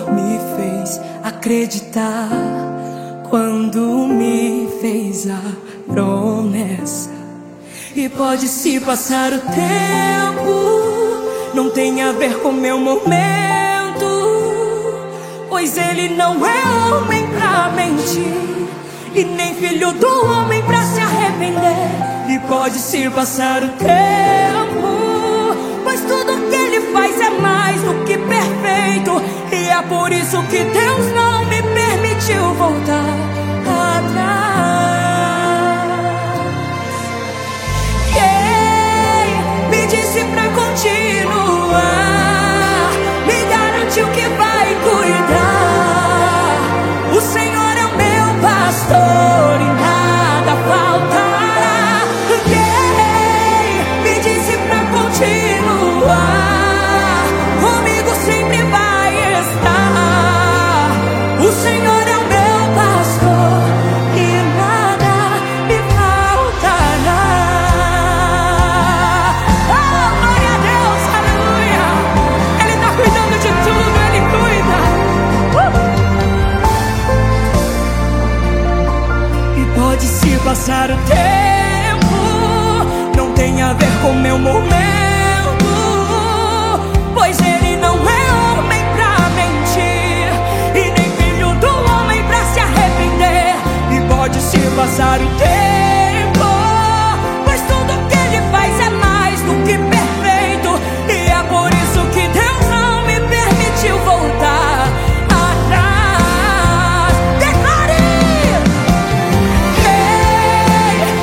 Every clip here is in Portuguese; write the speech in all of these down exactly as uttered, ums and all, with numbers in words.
Senhor me fez acreditar quando me fez a promessa. E pode se passar o tempo, não tem a ver com meu momento, pois ele não é homem pra mentir, e nem filho do homem pra se arrepender. E pode se passar o tempo, pois tudo que ele faz é mais do que perfeito, e é por isso que Deus não me permitiu voltar atrás. Yeah, me disse pra continuar, me garantiu que vai cuidar. O Senhor é o meu pastor e nada faltará. Yeah, me disse pra continuar, comigo sempre vai estar. O Senhor é o meu pastor e nada me faltará. Oh, glória a Deus, aleluia. Ele está cuidando de tudo, Ele cuida. uh! E pode se passar o tempo, não tem a ver com meu momento, pois ele não é homem pra mentir, e nem filho do homem pra se arrepender. E pode se passar o tempo, pois tudo que ele faz é mais do que perfeito, e é por isso que Deus não me permitiu voltar atrás. Declare! Ei,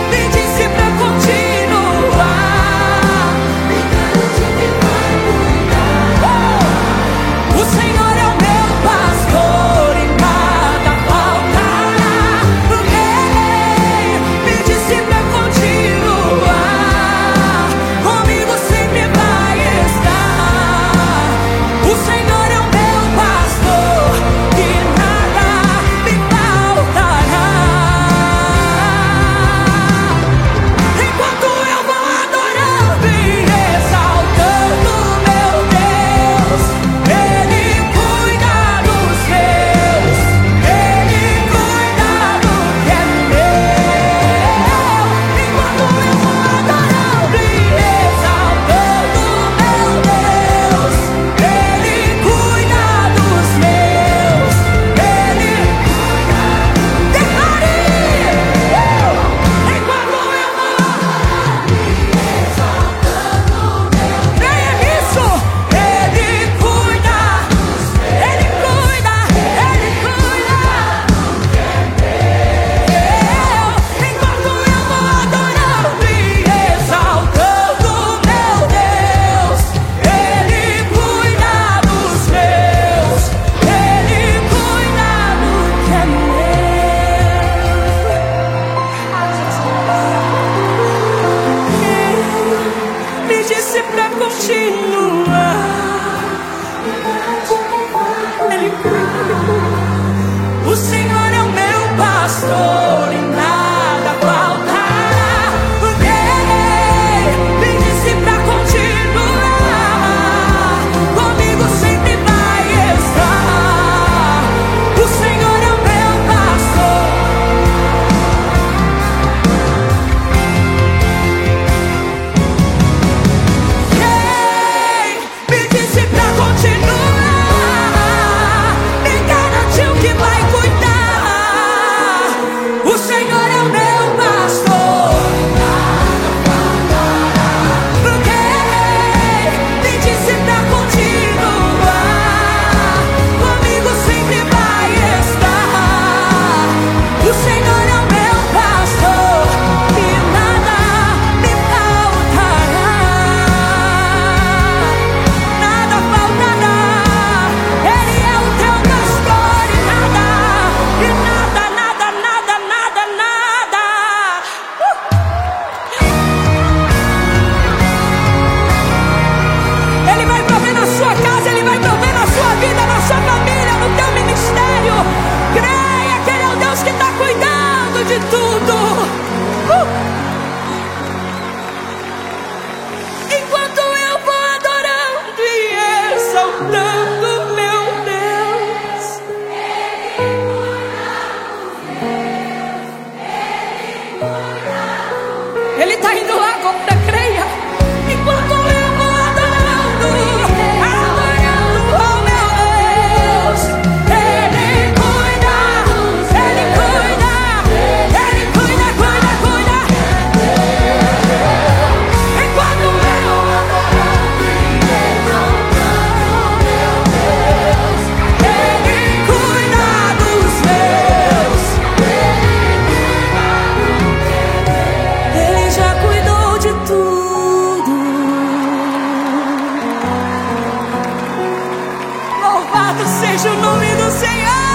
Ele tá indo lá agora, creia. Enquanto eu vou adorando, adorando ao meu Deus. Ele cuida, Ele cuida, Ele cuida, cuida, cuida. Enquanto eu vou adorando e exaltando ao meu Deus, Ele cuida dos meus. Ele já cuidou de tudo. Louvado seja o nome do Senhor.